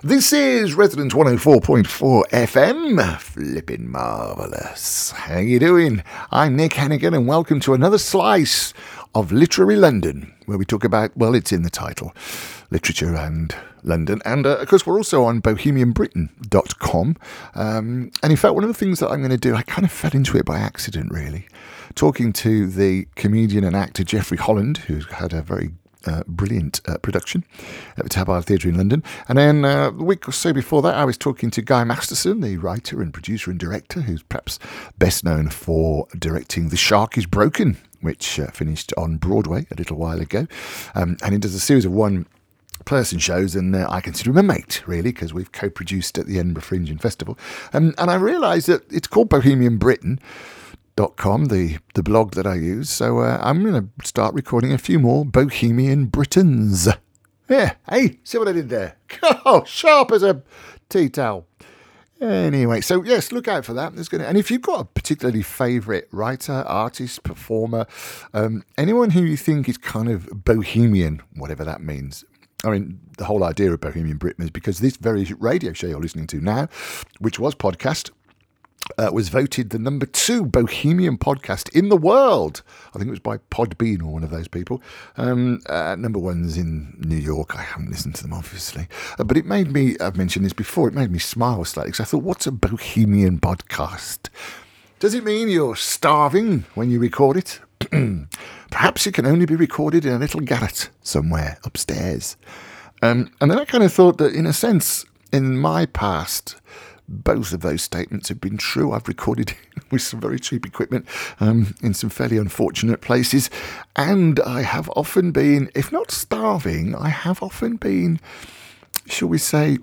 This is Resident 104.4 FM. Flippin' marvellous. How you doing? I'm Nick Hannigan and welcome to another slice of Literary London, where we talk about, well, it's in the title, literature and London. And of course, we're also on bohemianbritain.com. And in fact, one of the things that I'm going to do, I kind of fell into it by accident, really. Talking to the comedian and actor Geoffrey Holland, who's had a very brilliant production at the Tabard Theatre in London. And then a week or so before that, I was talking to Guy Masterson, the writer and producer and director, who's perhaps best known for directing The Shark is Broken, which finished on Broadway a little while ago. And he does a series of one-person shows, and I consider him a mate, really, because we've co-produced at the Edinburgh Fringe and Festival. And I realised that it's called Bohemian Britain. .com, the blog that I use. So I'm going to start recording a few more Bohemian Britons. Yeah, hey, see what I did there? Oh, sharp as a tea towel. Anyway, so yes, look out for that. And if you've got a particularly favourite writer, artist, performer, anyone who you think is kind of bohemian, whatever that means. I mean, the whole idea of Bohemian Britain is because this very radio show you're listening to now, which was podcast, was voted the number 2 Bohemian podcast in the world. I think it was by Podbean or one of those people. Number 1's in New York. I haven't listened to them, obviously. But it made me, I've mentioned this before, it made me smile slightly because I thought, what's a Bohemian podcast? Does it mean you're starving when you record it? Perhaps it can only be recorded in a little garret somewhere upstairs. And then I kind of thought that, in a sense, in my past, both of those statements have been true. I've recorded with some very cheap equipment in some fairly unfortunate places. And I have often been, if not starving, I have often been, shall we say,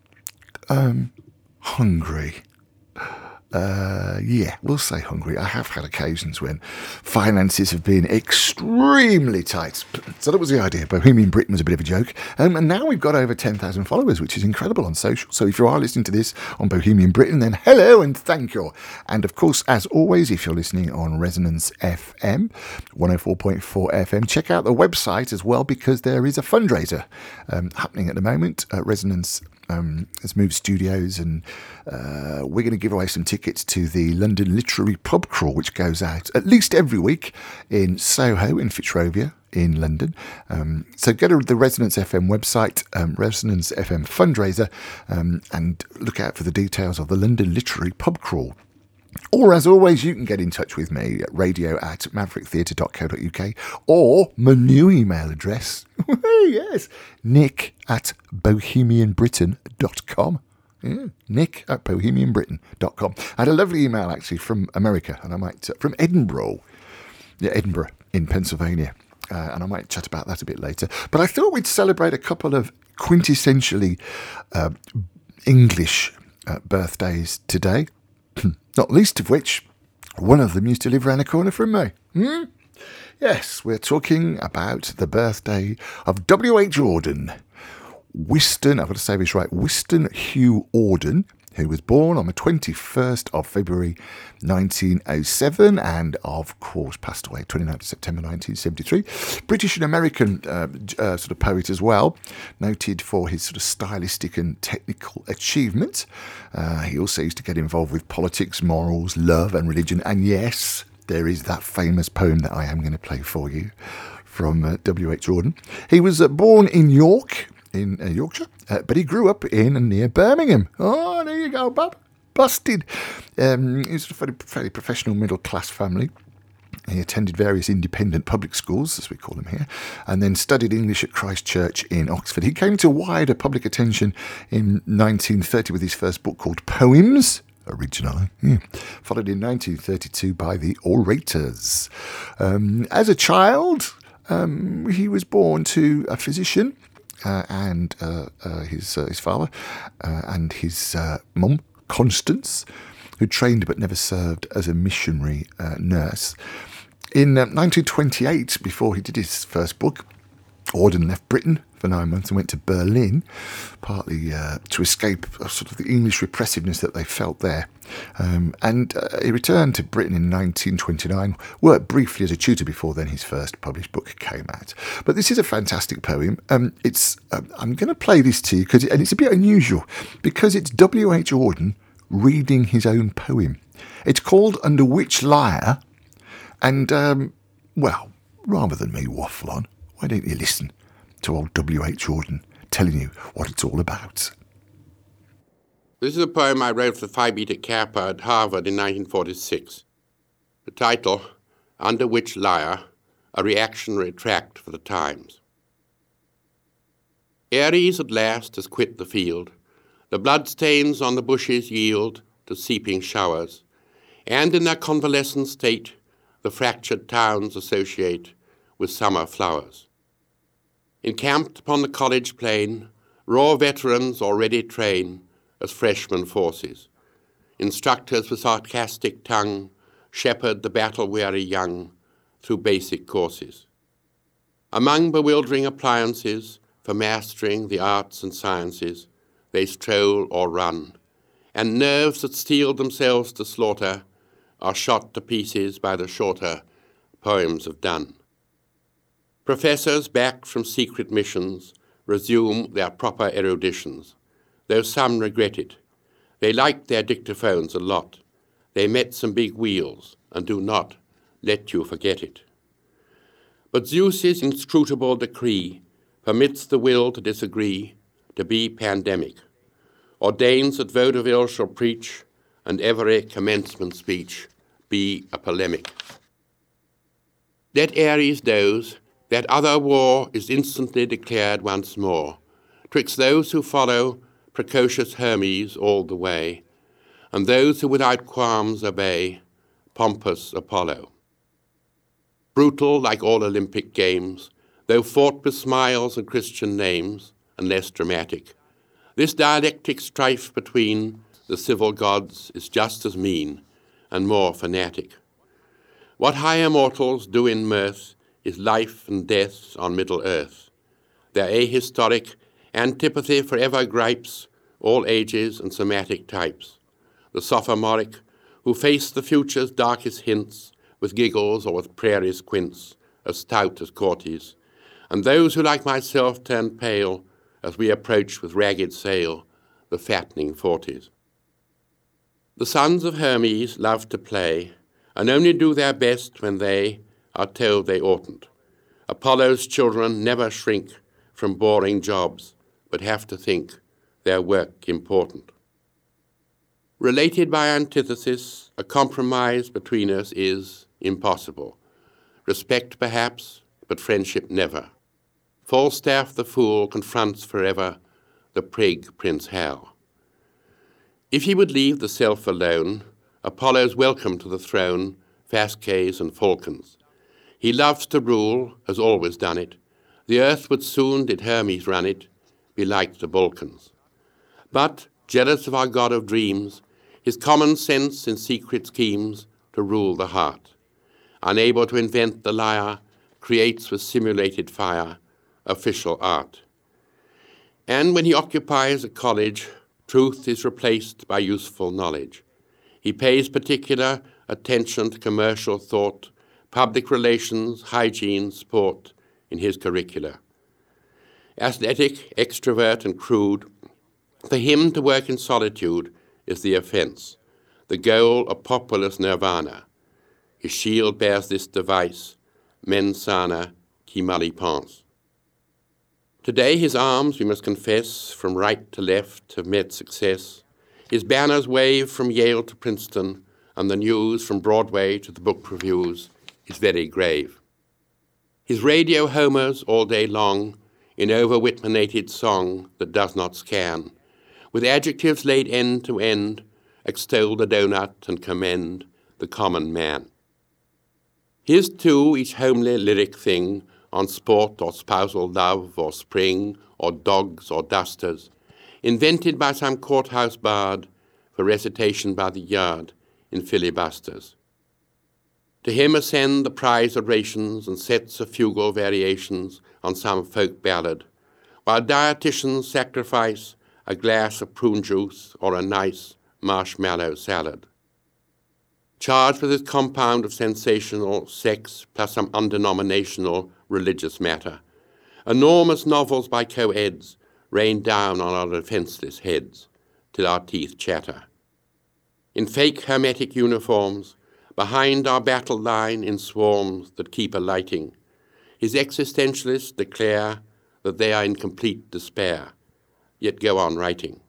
hungry. Yeah, we'll say hungry. I have had occasions when finances have been extremely tight. So that was the idea. Bohemian Britain was a bit of a joke. And now we've got over 10,000 followers, which is incredible on social. So if you are listening to this on Bohemian Britain, then hello and thank you. And of course, as always, if you're listening on Resonance FM, 104.4 FM, check out the website as well, because there is a fundraiser happening at the moment. Resonance has moved studios, and we're going to give away some tickets to the London Literary Pub Crawl, which goes out at least every week in Soho in Fitzrovia in London. So go to the Resonance FM website, Resonance FM fundraiser, and look out for the details of the London Literary Pub Crawl. Or, as always, you can get in touch with me at radio@mavericktheatre.co.uk, or my new email address, yes, nick@bohemianbritain.com. Yeah, nick@bohemianbritain.com. I had a lovely email, actually, from America, and I might, from Edinburgh. Yeah, Edinburgh in Pennsylvania. And I might chat about that a bit later. But I thought we'd celebrate a couple of quintessentially English birthdays today. Not least of which, one of them used to live around the corner from me. Yes, we're talking about the birthday of W.H. Auden. I've got to say this right, Wystan Hugh Auden, who was born on the 21st of February 1907 and, of course, passed away 29th of September 1973. British and American sort of poet as well, noted for his sort of stylistic and technical achievement. He also used to get involved with politics, morals, love and religion. And yes, there is that famous poem that I am going to play for you from W.H. Auden. He was born in York, in Yorkshire, but he grew up in and near Birmingham. Oh, there you go, bub. Busted. He's a fairly professional middle-class family. He attended various independent public schools, as we call them here, and then studied English at Christ Church in Oxford. He came to wider public attention in 1930 with his first book called Poems, originally, followed in 1932 by The Orators. As a child, he was born to a physician, and his father and his mum, Constance, who trained but never served as a missionary nurse. In 1928, before he did his first book, Auden left Britain for 9 months and went to Berlin, partly to escape sort of the English repressiveness that they felt there. And he returned to Britain in 1929, worked briefly as a tutor before then his first published book came out. But this is a fantastic poem. I'm going to play this to you, and it's a bit unusual, because it's W.H. Auden reading his own poem. It's called Under Which Lyre, and, well, rather than me waffle on, why don't you listen to old W.H. Auden telling you what it's all about? This is a poem I wrote for Phi Beta Kappa at Harvard in 1946. The title, Under Which Lyre, a reactionary tract for the times. Ares at last has quit the field. The bloodstains on the bushes yield to seeping showers, and in their convalescent state the fractured towns associate with summer flowers. Encamped upon the college plain, raw veterans already train as freshman forces. Instructors with sarcastic tongue shepherd the battle-weary young through basic courses. Among bewildering appliances for mastering the arts and sciences, they stroll or run, and nerves that steeled themselves to slaughter are shot to pieces by the shorter poems of Donne. Professors back from secret missions resume their proper eruditions, though some regret it. They liked their dictaphones a lot. They met some big wheels and do not let you forget it. But Zeus's inscrutable decree permits the will to disagree to be pandemic, ordains that vaudeville shall preach and every commencement speech be a polemic. Let Ares doze, that other war is instantly declared once more, twixt those who follow precocious Hermes all the way, and those who without qualms obey pompous Apollo. Brutal like all Olympic games, though fought with smiles and Christian names, and less dramatic, this dialectic strife between the civil gods is just as mean and more fanatic. What higher mortals do in mirth is life and death on Middle Earth. Their ahistoric antipathy forever gripes all ages and somatic types. The sophomoric, who face the future's darkest hints with giggles or with prairie's quince, as stout as courtiers, and those who like myself turn pale as we approach with ragged sail the fattening 40s. The sons of Hermes love to play, and only do their best when they are told they oughtn't. Apollo's children never shrink from boring jobs, but have to think their work important. Related by antithesis, a compromise between us is impossible. Respect perhaps, but friendship never. Falstaff the fool confronts forever the prig Prince Hal. If he would leave the self alone, Apollo's welcome to the throne, Phasces and falcons. He loves to rule, has always done it. The earth would soon, did Hermes run it, be like the Balkans. But, jealous of our god of dreams, his common sense in secret schemes to rule the heart. Unable to invent the lyre, creates with simulated fire official art. And when he occupies a college, truth is replaced by useful knowledge. He pays particular attention to commercial thought, public relations, hygiene, sport in his curricula. Athletic, extrovert, and crude, for him to work in solitude is the offense, the goal of populous nirvana. His shield bears this device, mens sana qui mal y pense. Today his arms, we must confess, from right to left have met success. His banners wave from Yale to Princeton, and the news from Broadway to the book reviews is very grave. His radio homers all day long in over-Whitmanated song that does not scan, with adjectives laid end to end, extol the donut and commend the common man. His too each homely lyric thing on sport or spousal love or spring or dogs or dusters, invented by some courthouse bard for recitation by the yard in filibusters. To him ascend the prize orations and sets of fugal variations on some folk ballad, while dietitians sacrifice a glass of prune juice or a nice marshmallow salad. Charged with its compound of sensational sex plus some undenominational religious matter, enormous novels by co-eds rain down on our defenseless heads till our teeth chatter. In fake hermetic uniforms, behind our battle line in swarms that keep alighting, his existentialists declare that they are in complete despair, yet go on writing.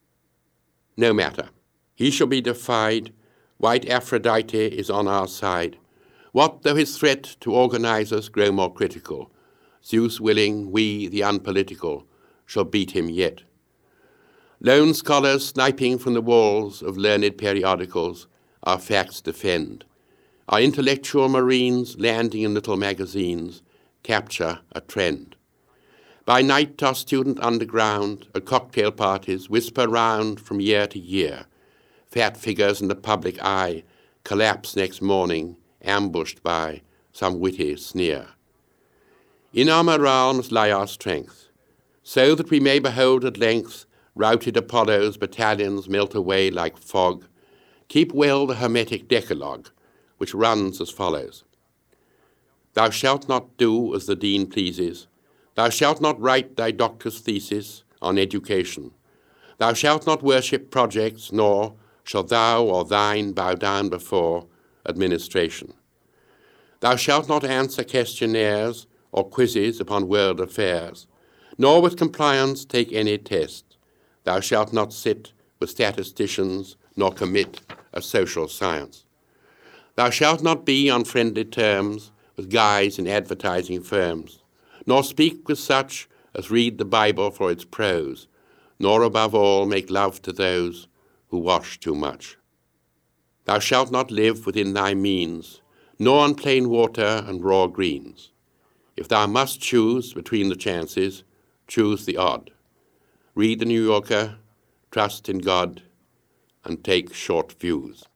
No matter, he shall be defied. White Aphrodite is on our side. What though his threat to organizers grow more critical? Zeus willing, we, the unpolitical, shall beat him yet. Lone scholars sniping from the walls of learned periodicals our facts defend. Our intellectual marines landing in little magazines capture a trend. By night our student underground at cocktail parties whisper round from year to year. Fat figures in the public eye collapse next morning, ambushed by some witty sneer. In our morale must lie our strength, so that we may behold at length routed Apollo's battalions melt away like fog. Keep well the hermetic decalogue, which runs as follows. Thou shalt not do as the dean pleases. Thou shalt not write thy doctor's thesis on education. Thou shalt not worship projects, nor shall thou or thine bow down before administration. Thou shalt not answer questionnaires or quizzes upon world affairs, nor with compliance take any test. Thou shalt not sit with statisticians, nor commit a social science. Thou shalt not be on friendly terms with guys in advertising firms, nor speak with such as read the Bible for its prose, nor above all make love to those who wash too much. Thou shalt not live within thy means, nor on plain water and raw greens. If thou must choose between the chances, choose the odd. Read the New Yorker, trust in God, and take short views.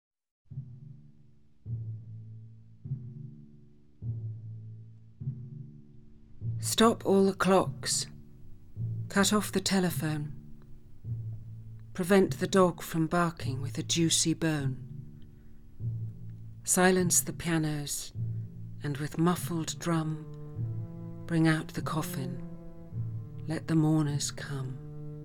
Stop all the clocks. Cut off the telephone. Prevent the dog from barking with a juicy bone. Silence the pianos, and with muffled drum, bring out the coffin. Let the mourners come.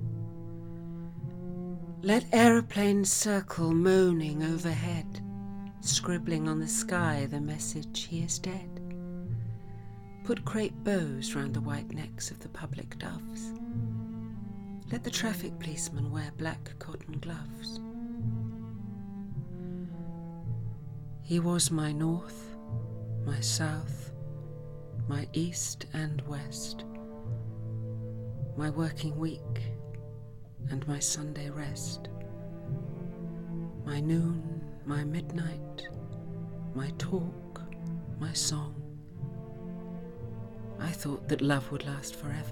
Let aeroplanes circle moaning overhead, scribbling on the sky the message he is dead. Put crepe bows round the white necks of the public doves. Let the traffic policemen wear black cotton gloves. He was my north, my south, my east and west, my working week and my Sunday rest, my noon, my midnight, my talk, my song. I thought that love would last forever.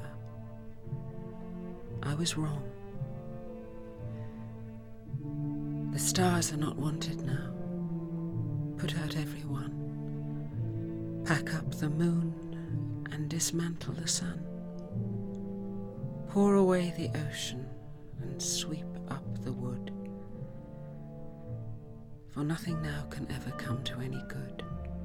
I was wrong. The stars are not wanted now. Put out everyone. Pack up the moon and dismantle the sun. Pour away the ocean and sweep up the wood. For nothing now can ever come to any good.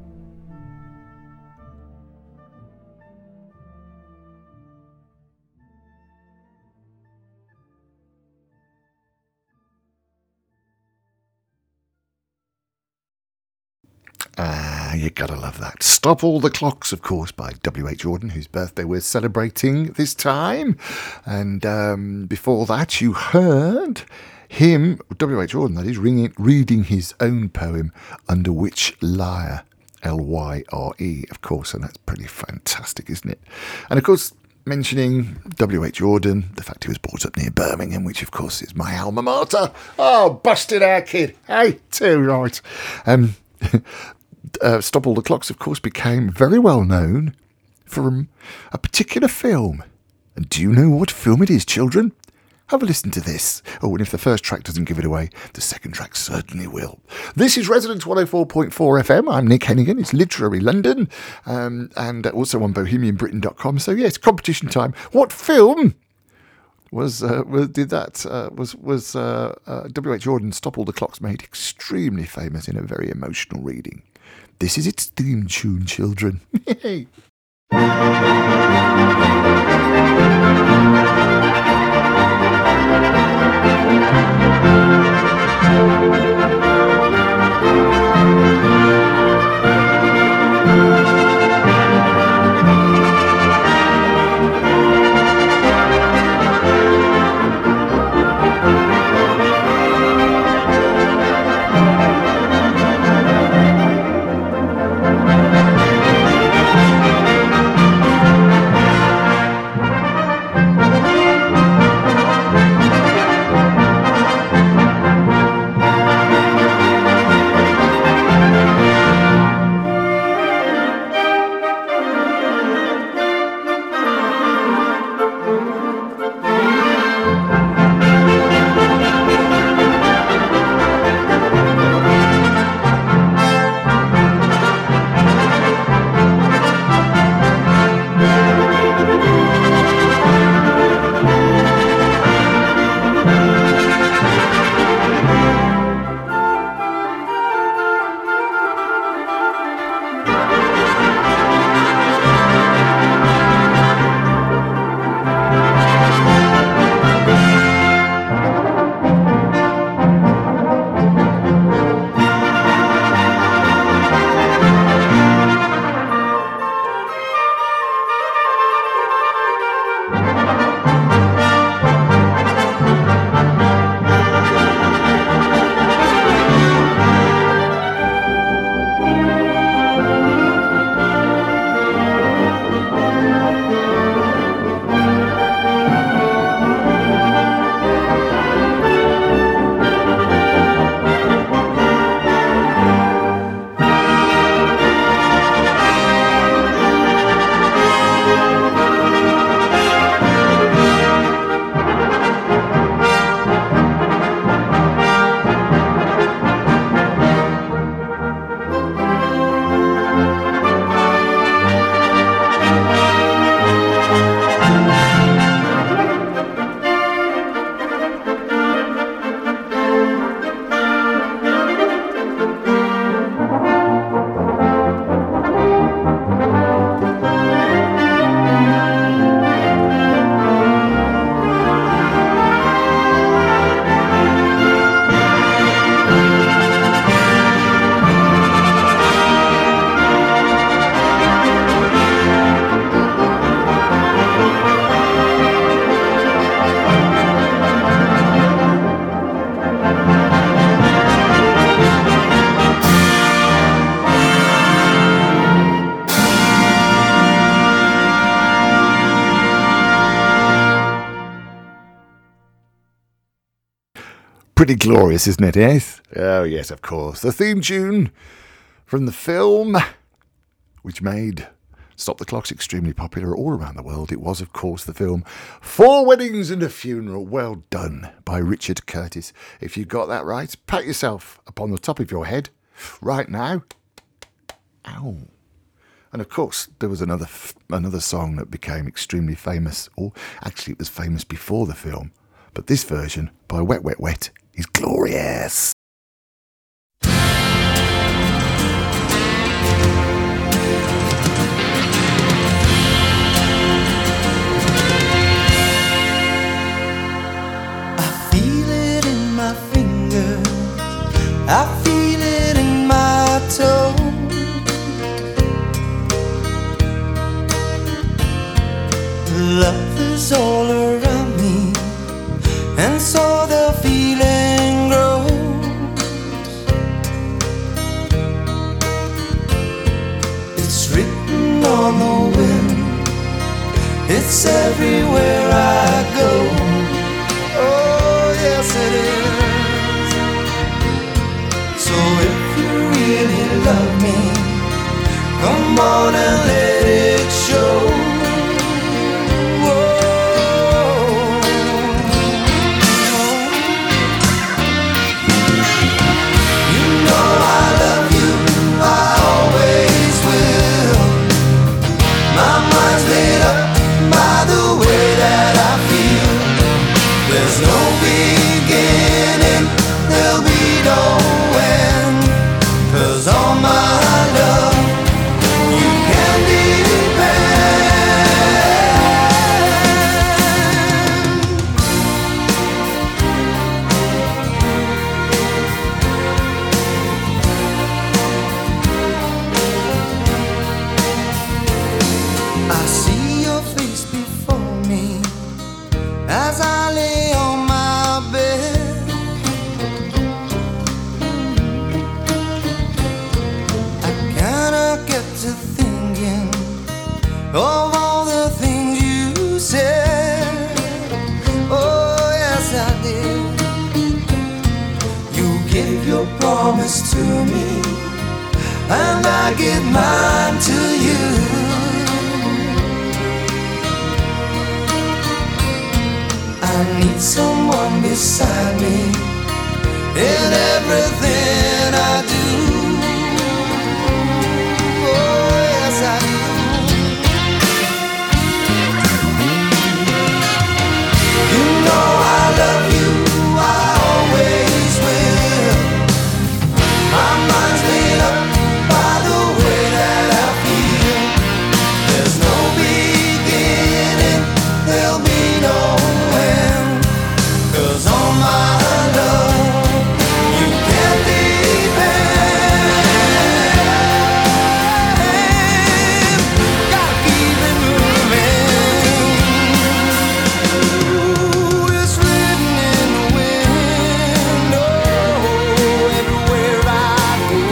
You gotta love that. Stop All the Clocks, of course, by W.H. Jordan, whose birthday we're celebrating this time. And before that, you heard him, W.H. Jordan, that is, reading his own poem, Under Which Lyre, Lyre, of course, and that's pretty fantastic, isn't it? And of course, mentioning W.H. Jordan, the fact he was brought up near Birmingham, which of course is my alma mater. Oh, busted our kid. Hey, too right. Stop All the Clocks, of course, became very well known for a particular film. And do you know what film it is, children? Have a listen to this. Oh, and if the first track doesn't give it away, the second track certainly will. This is Resonance 104.4 FM. I'm Nick Hennigan. It's Literary London, and also on BohemianBritain.com. So yes, competition time. What film was W.H. Auden Stop All the Clocks made extremely famous in a very emotional reading? This is its theme tune, children. Yay! Pretty glorious, isn't it, yes? Oh, yes, of course. The theme tune from the film, which made Stop the Clocks extremely popular all around the world. It was, of course, the film Four Weddings and a Funeral. Well done by Richard Curtis. If you got that right, pat yourself upon the top of your head right now. Ow. And, of course, there was another song that became extremely famous. Or, actually, it was famous before the film. But this version, by Wet Wet Wet, is glorious. I feel it in my toe. Love is all around me, and so the feeling grows. It's written on the wind, it's everywhere I go. Oh, yes it is. So if you really love me, come on and let it show. Whoa. beginning, there'll be no end. 'Cause all my love, you can depend. I see your face before me as I lay on my bed. I cannot get to thinking of all the things you said. Oh, yes, I did. You gave your promise to me, and I give mine to you. I need someone beside me in everything I do. Oh, yes, I do. You know I love you, I always will. My mind's made up by the way that I feel. There's no beginning, there'll be no end. 'Cause all my love, you can depend. Gotta keep it moving. Ooh, it's written in the wind. Oh, everywhere I go.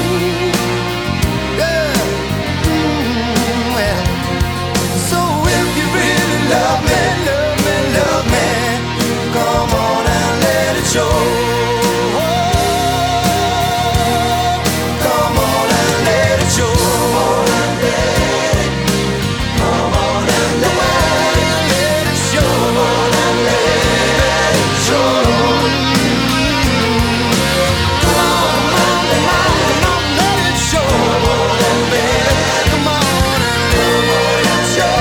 Yeah. Well, so if you really love me, love me, love me, come on and let it show. Come on and let it show. Come on and let it show. Come on and let it show. Come on and let it show. Come on and let it show.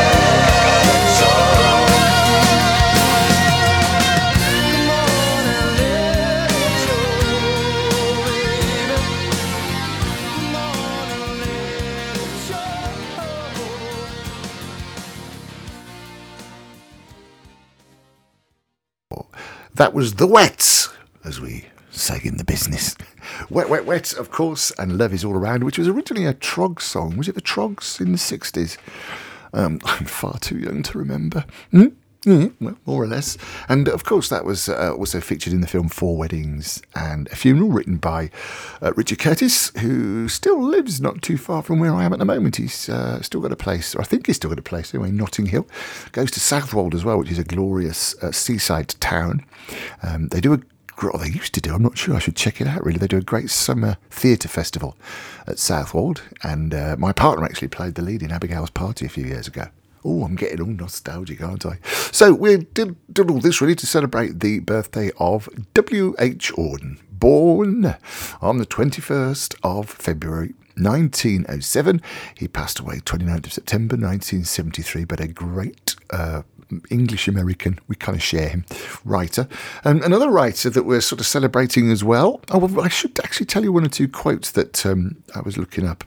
That was The Wets, as we say in the business. Wet, Wet, Wet, of course, and Love Is All Around, which was originally a Trog song. Was it the Trogs in the 60s? I'm far too young to remember. Well, more or less. And, of course, that was also featured in the film Four Weddings and a Funeral, written by Richard Curtis, who still lives not too far from where I am at the moment. He's still got a place, or I think he's still got a place, anyway, Notting Hill. Goes to Southwold as well, which is a glorious seaside town. They do they used to do, I'm not sure, I should check it out really. They do a great summer theatre festival at Southwold, and my partner actually played the lead in Abigail's Party a few years ago. Oh, I'm getting all nostalgic, aren't I? So we did all this really to celebrate the birthday of W.H. Auden, born on the 21st of February 1907. He passed away 29th of September 1973, but a great English-American, we kind of share him, writer. And another writer that we're sort of celebrating as well. Oh, well, I should actually tell you one or two quotes that I was looking up.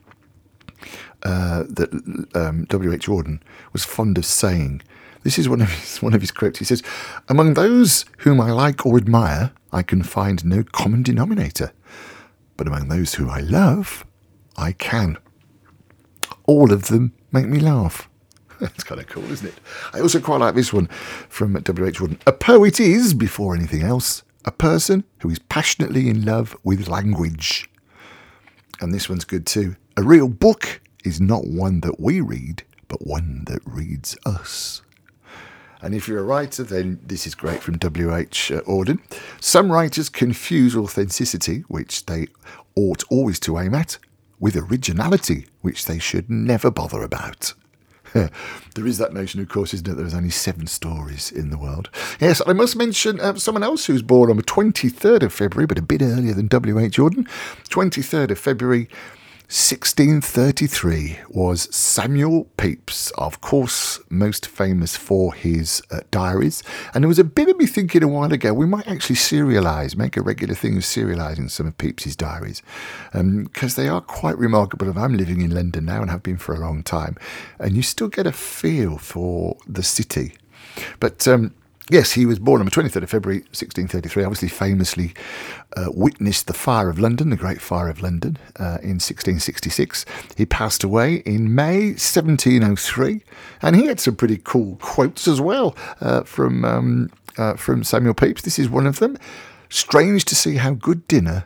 That W.H. Auden was fond of saying. This is one of his quotes. He says, "Among those whom I like or admire, I can find no common denominator. But among those who I love, I can. All of them make me laugh." That's kind of cool, isn't it? I also quite like this one from W.H. Auden. "A poet is, before anything else, a person who is passionately in love with language." And this one's good too. "A real book is not one that we read, but one that reads us." And if you're a writer, then this is great from W.H. Auden. "Some writers confuse authenticity, which they ought always to aim at, with originality, which they should never bother about." There is that notion, of course, isn't it? There's only 7 stories in the world. Yes, I must mention someone else who's born on the 23rd of February, but a bit earlier than W.H. Auden. 23rd of February, 1633 was Samuel Pepys, of course, most famous for his diaries. And there was a bit of me thinking a while ago, we might actually make a regular thing of serialising some of Pepys's diaries, because they are quite remarkable. And I'm living in London now and have been for a long time, and you still get a feel for the city. But yes, he was born on the 23rd of February 1633, obviously famously witnessed the Fire of London, the Great Fire of London, in 1666. He passed away in May 1703, and he had some pretty cool quotes as well from Samuel Pepys. This is one of them. Strange to see how a good dinner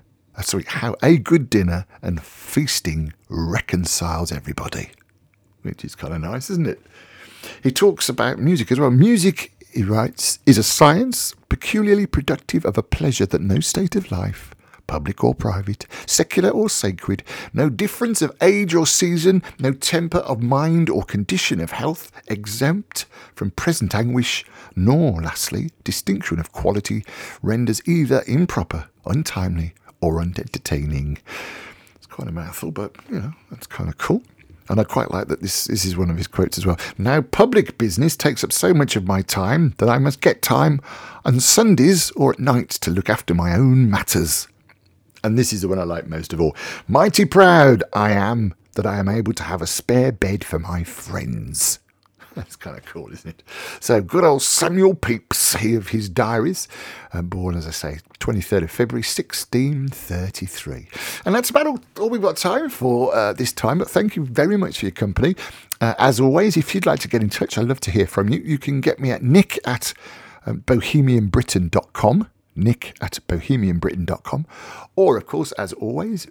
and feasting reconciles everybody, which is kind of nice, isn't it? He talks about music as well. Music, he writes, is a science peculiarly productive of a pleasure that no state of life, public or private, secular or sacred, no difference of age or season, no temper of mind or condition of health, exempt from present anguish, nor, lastly, distinction of quality, renders either improper, untimely, or unentertaining. It's quite a mouthful, but, that's kind of cool. And I quite like that this is one of his quotes as well. Now, public business takes up so much of my time that I must get time on Sundays or at night to look after my own matters. And this is the one I like most of all. Mighty proud I am that I am able to have a spare bed for my friends. That's kind of cool, isn't it? So good old Samuel Pepys, he of his diaries, born, as I say, 23rd of February 1633. And that's about all we've got time for this time, but thank you very much for your company. As always, if you'd like to get in touch, I'd love to hear from you. You can get me at nick@bohemianbritain.com, nick@bohemianbritain.com, or, of course, as always,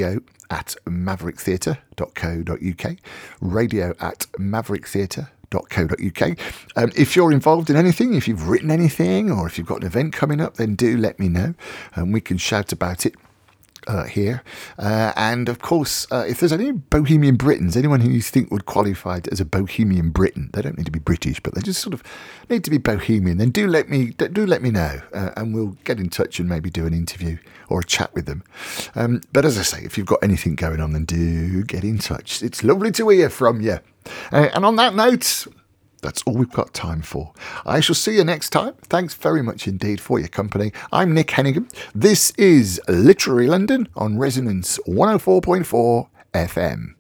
radio@mavericktheatre.co.uk, radio@mavericktheatre.co.uk. If you're involved in anything, if you've written anything, or if you've got an event coming up, then do let me know, and we can shout about it here. And of course, if there's any Bohemian Britons, anyone who you think would qualify as a Bohemian Briton, they don't need to be British, but they just sort of need to be Bohemian, then do let me know, and we'll get in touch and maybe do an interview or a chat with them. But as I say, if you've got anything going on, then do get in touch. It's lovely to hear from you. And on that note, that's all we've got time for. I shall see you next time. Thanks very much indeed for your company. I'm Nick Hennigan. This is Literary London on Resonance 104.4 FM.